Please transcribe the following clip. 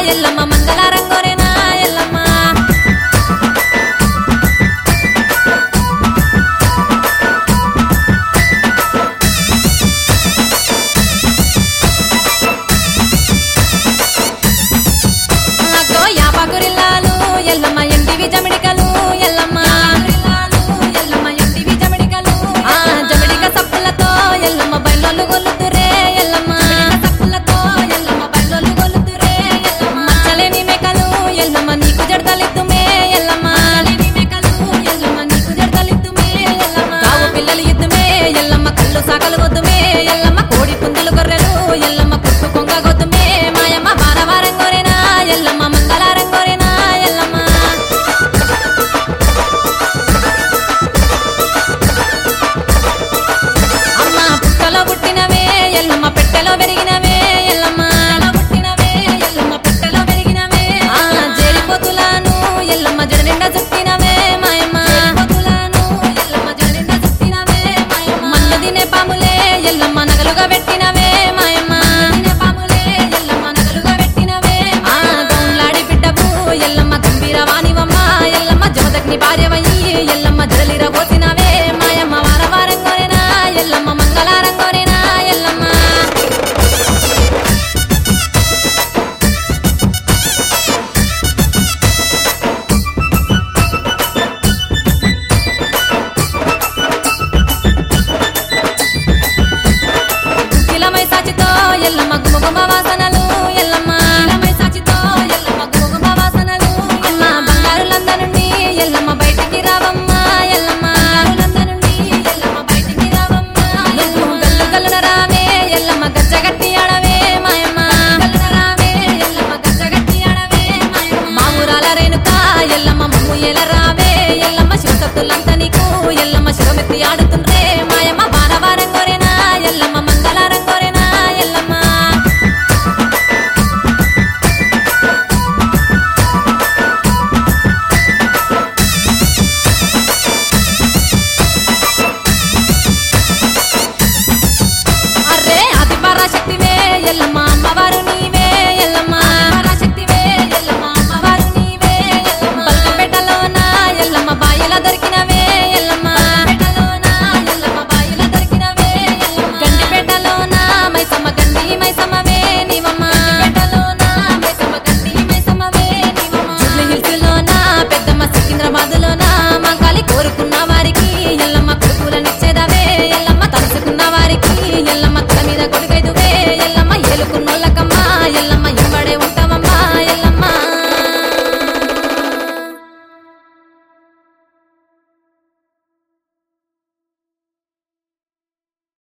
ఎల్లమ్మ మంగళారం కోరేనా ఎల్లమ్మ యాపకురిల్లాలు ఎల్లమ్మ ఎంటివి జమిడికలు ఎల్లమ్మ ఎంటివి జమిడికలు జమిడిక సప్పులతో ఎల్లమ్మ బయలు గొల్లుతురే ఎల్లమ్మ సప్పులతో ఎల్లమ్మ బయలు గొల్లుతురే మచ్చలేని మేకలు ఎల్లమ్మ నీకు జడతలిద్దుమే ఎల్లమ్మ మేకలు ఎల్లమ్మ నీకు జడతలిద్దుమే ఎల్లమ్మ కావు పిల్లలు ఇద్దుమే ఎల్లమ్మ కళ్ళు సాకలు గొద్దుమే ఎల్లమ్మ కోడి పుంజులు గొర్రెలు ఎల్లమ్మ పుట్టు కొంగ గొద్దుమే మాయమ్మ వారవారం కోరేనా ఎల్లమ్మ మంగళారం కోరేనా ఎల్లమ్మ అమ్మ పుట్టలో పుట్టినవే ఎల్లమ్మ పెట్టెలో పెరిగినవే ఎల్లమ్మ పుట్టినవే ఎల్లమ్మ పెట్టెలో పెరిగినవే జేరిపోతులాను ఎల్లమ్మ జడ నిండా చుట్టినవే మాయమ్మ ఎల్లమ్మ జడ నిండా చుట్టినవే మాయమ్మ మన్ను తినే పాములే ఎల్లమ్మ నగలుగా పెట్టినవే మాయమ్మ పాములే ఎల్లమ్మ నగలుగా పెట్టినవే గౌన్లాడి బిడ్డవు ఎల్లమ్మ గంభీరవాణివమ్మ ఎల్లమ్మ జమదగ్ని భార్యవయ్యి ఎల్లమ్మ జడలిర పోసినవే మాయమ్మ వారవారం కోరేనా ఎల్లమ్మ మంగళారం కోరేనా ఎల్లమ్మ కిలమై సాచితో ఎల్లమ్మ గుమగుమ వాసనలు ఎల్లమ్మ కిలమై సాచితో ఎల్లమ్మ గుమగుమ వాసనలు అమ్మ బంగారులంద నుండి ఎల్లమ్మ బయటికి రావమ్మ ఎల్లమ్మ బంగారులంద నుండి ఎల్లమ్మ బయటికి రావమ్మ నువ్వు గల్లు గల్లున రావే ఎల్లమ్మ గజ్జగట్టి ఆడవే మాయమ్మ గల్లున రావే ఎల్లమ్మ గజ్జగట్టి ఆడవే మాయమ్మ మా ఊరాల రేణుక ఎల్లమ్మ మమ్ము ఎల రావే ఎల్లమ్మ శివసత్తులంతా నీకు ఎల్లమ్మ శివమెత్తి ఆడుతుంది